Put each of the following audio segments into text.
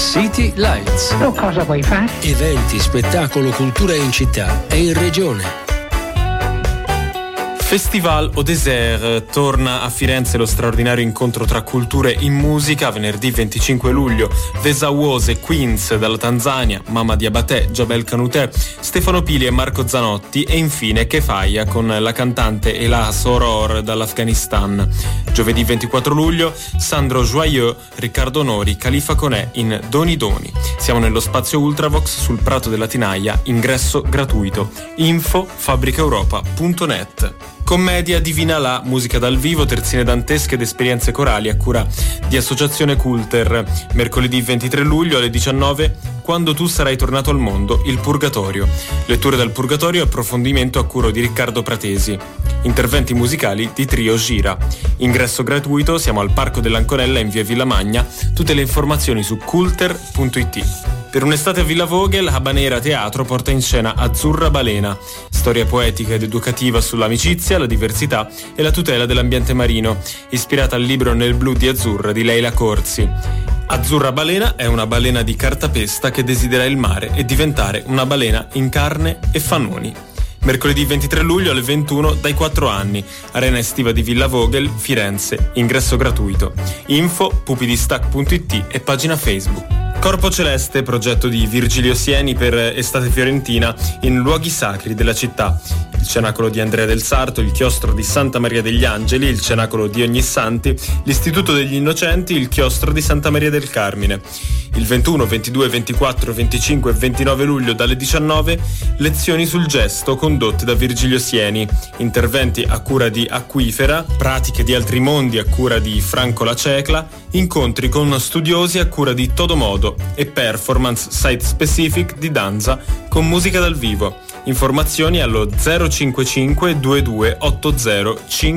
City Lights. Tu cosa vuoi fare? Eventi, spettacolo, cultura in città e in regione. Festival au Désert, torna a Firenze lo straordinario incontro tra culture in musica venerdì 25 luglio. Vesawose, Queens dalla Tanzania, Mama Diabaté, Jabel Canouté, Stefano Pili e Marco Zanotti e infine Kefaya con la cantante Ela Soror dall'Afghanistan. Giovedì 24 luglio Sandro Joyeux, Riccardo Nori, Khalifa Conè in Doni Doni. Siamo nello spazio Ultravox sul Prato della Tinaia, ingresso gratuito. Info fabricaeuropa.net. Commedia Divina la, musica dal vivo, terzine dantesche ed esperienze corali a cura di Associazione Culter. Mercoledì 23 luglio alle 19, Quando tu sarai tornato al mondo, il Purgatorio. Letture dal Purgatorio e approfondimento a cura di Riccardo Pratesi. Interventi musicali di Trio Gira. Ingresso gratuito, siamo al Parco dell'Anconella in via Villamagna. Tutte le informazioni su culter.it. Per un'estate a Villa Vogel, Habanera Teatro porta in scena Azzurra Balena, storia poetica ed educativa sull'amicizia, la diversità e la tutela dell'ambiente marino, ispirata al libro Nel blu di Azzurra di Leila Corsi. Azzurra Balena è una balena di cartapesta che desidera il mare e diventare una balena in carne e fanoni. Mercoledì 23 luglio alle 21 dai 4 anni, Arena Estiva di Villa Vogel, Firenze, ingresso gratuito. Info pupidistac.it e pagina Facebook. Corpo Celeste, progetto di Virgilio Sieni per Estate Fiorentina in luoghi sacri della città. Il cenacolo di Andrea del Sarto, il chiostro di Santa Maria degli Angeli, il cenacolo di Ognissanti, l'Istituto degli Innocenti, il chiostro di Santa Maria del Carmine. Il 21, 22, 24, 25 e 29 luglio dalle 19, lezioni sul gesto condotte da Virgilio Sieni, interventi a cura di Acquifera, pratiche di altri mondi a cura di Franco La Cecla, incontri con studiosi a cura di Todomodo e performance site specific di danza con musica dal vivo. Informazioni allo 055 22 80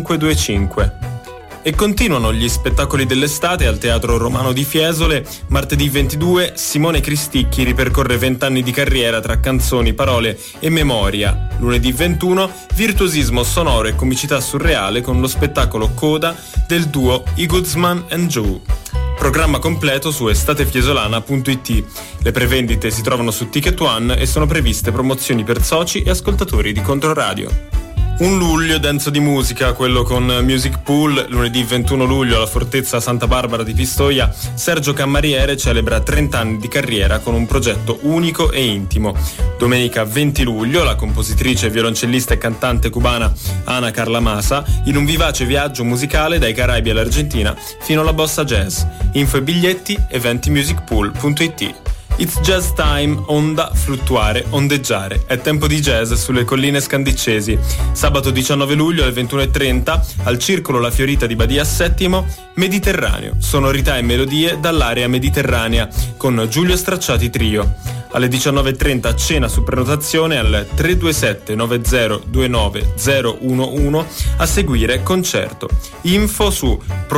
525. E continuano gli spettacoli dell'estate al Teatro Romano di Fiesole. Martedì 22 Simone Cristicchi ripercorre 20 anni di carriera tra canzoni, parole e memoria. Lunedì 21 virtuosismo sonoro e comicità surreale con lo spettacolo Coda del duo I Goodsman and Joe. Programma completo su estatefiesolana.it. Le prevendite si trovano su Ticket One e sono previste promozioni per soci e ascoltatori di Controradio. Un luglio denso di musica, quello con Music Pool. Lunedì 21 luglio alla Fortezza Santa Barbara di Pistoia, Sergio Cammariere celebra 30 anni di carriera con un progetto unico e intimo. Domenica 20 luglio la compositrice, violoncellista e cantante cubana Ana Carla Masa in un vivace viaggio musicale dai Caraibi all'Argentina fino alla bossa jazz. Info e biglietti eventimusicpool.it. It's jazz time, onda, fluttuare, ondeggiare. È tempo di jazz sulle colline scandiccesi. Sabato 19 luglio alle 21:30 al Circolo La Fiorita di Badia Settimo, Mediterraneo, sonorità e melodie dall'area mediterranea con Giulio Stracciati Trio. Alle 19:30 cena su prenotazione al 327 90 29 011, a seguire concerto. Info su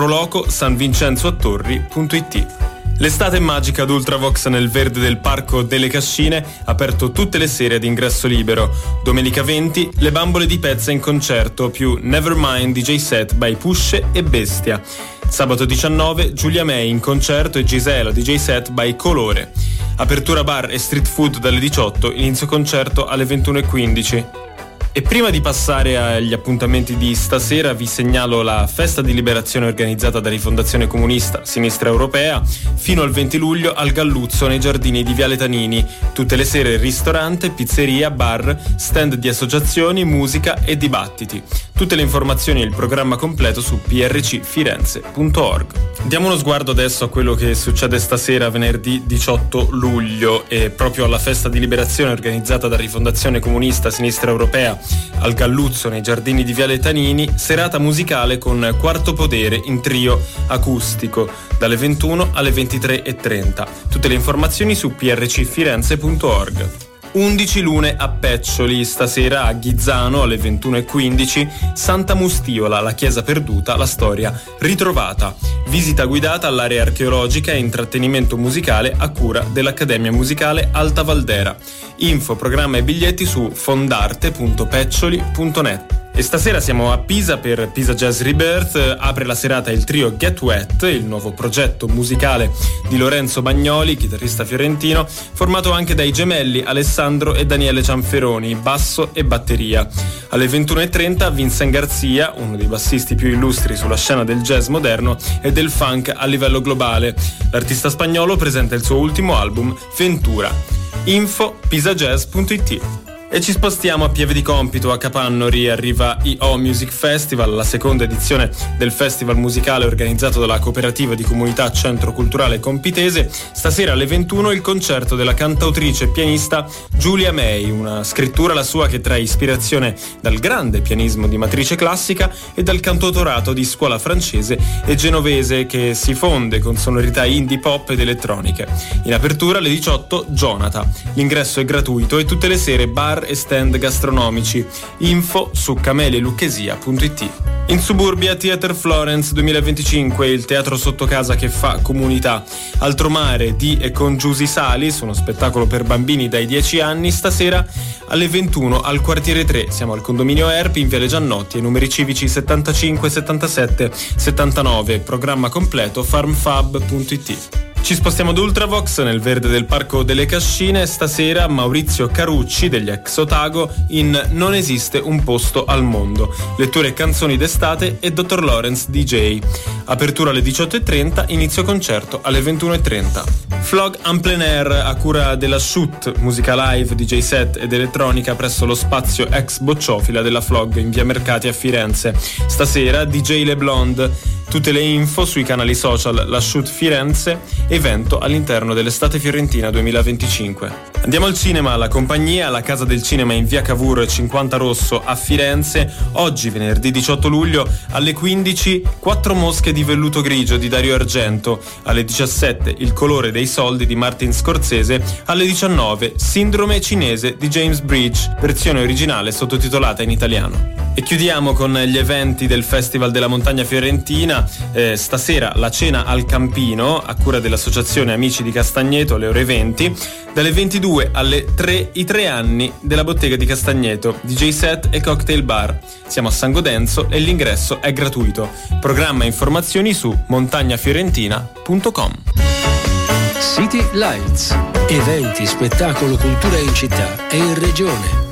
prolocosanvincenzoattorri.it. L'estate magica ad Ultravox nel verde del Parco delle Cascine, aperto tutte le sere ad ingresso libero. Domenica 20, Le Bambole di Pezza in concerto, più Nevermind DJ set by Pusce e Bestia. Sabato 19, Giulia May in concerto e Gisela DJ set by Colore. Apertura bar e street food dalle 18, inizio concerto alle 21:15. E prima di passare agli appuntamenti di stasera vi segnalo la festa di liberazione organizzata da Rifondazione Comunista Sinistra Europea fino al 20 luglio al Galluzzo nei giardini di Viale Tanini. Tutte le sere ristorante, pizzeria, bar, stand di associazioni, musica e dibattiti. Tutte le informazioni e il programma completo su prcfirenze.org. Diamo uno sguardo adesso a quello che succede stasera venerdì 18 luglio e proprio alla festa di liberazione organizzata da Rifondazione Comunista Sinistra Europea al Galluzzo nei giardini di Viale Tanini, serata musicale con Quarto Podere in trio acustico dalle 21 alle 23:30. Tutte le informazioni su prcfirenze.org. 11 lune a Peccioli, stasera a Ghizzano alle 21:15, Santa Mustiola, la chiesa perduta, la storia ritrovata. Visita guidata all'area archeologica e intrattenimento musicale a cura dell'Accademia Musicale Alta Valdera. Info, programma e biglietti su fondarte.peccioli.net. E stasera siamo a Pisa per Pisa Jazz Rebirth. Apre la serata il trio Get Wet, il nuovo progetto musicale di Lorenzo Bagnoli, chitarrista fiorentino, formato anche dai gemelli Alessandro e Daniele Cianferoni, basso e batteria. Alle 21:30 Vincent Garzia, uno dei bassisti più illustri sulla scena del jazz moderno e del funk a livello globale. L'artista spagnolo presenta il suo ultimo album, Ventura. Info pisajazz.it. E ci spostiamo a Pieve di Compito, a Capannori. Arriva IO Music Festival, la seconda edizione del festival musicale organizzato dalla cooperativa di comunità Centro Culturale Compitese. Stasera alle 21 il concerto della cantautrice e pianista Giulia May, una scrittura la sua che trae ispirazione dal grande pianismo di matrice classica e dal cantautorato di scuola francese e genovese che si fonde con sonorità indie pop ed elettroniche. In apertura alle 18 Jonathan. L'ingresso è gratuito e tutte le sere bar e stand gastronomici. Info su camelialucchesia.it. In Suburbia Theater Florence 2025, il teatro sotto casa che fa comunità. Altro mare di e con Giusy Salis, uno spettacolo per bambini dai 10 anni, stasera alle 21 al quartiere 3. Siamo al condominio Erpi in Viale Giannotti, ai numeri civici 75, 77, 79. Programma completo farmfab.it. Ci spostiamo ad Ultravox, nel verde del Parco delle Cascine. Stasera Maurizio Carucci degli Ex Otago in Non esiste un posto al mondo. Letture e canzoni d'estate e Dr. Lawrence DJ. Apertura alle 18:30, inizio concerto alle 21:30. Flog en plein air a cura della Shoot, musica live, DJ set ed elettronica presso lo spazio ex Bocciofila della Flog in via Mercati a Firenze. Stasera DJ Le Blonde. Tutte le info sui canali social La Shoot Firenze, evento all'interno dell'estate fiorentina 2025. Andiamo al cinema, la compagnia, la casa del cinema in via Cavour 50 Rosso a Firenze. Oggi, venerdì 18 luglio, alle 15, 4 mosche di velluto grigio di Dario Argento. Alle 17, Il colore dei soldi di Martin Scorsese. Alle 19, Sindrome cinese di James Bridge, versione originale sottotitolata in italiano. E chiudiamo con gli eventi del Festival della Montagna Fiorentina. Stasera la cena al Campino a cura dell'associazione Amici di Castagneto alle ore 20. Dalle 22 alle 3 i 3 anni della bottega di Castagneto, DJ set e cocktail bar. Siamo a San Godenzo e l'ingresso è gratuito. Programma e informazioni su montagnafiorentina.com. City Lights. Eventi, spettacolo, cultura in città e in regione.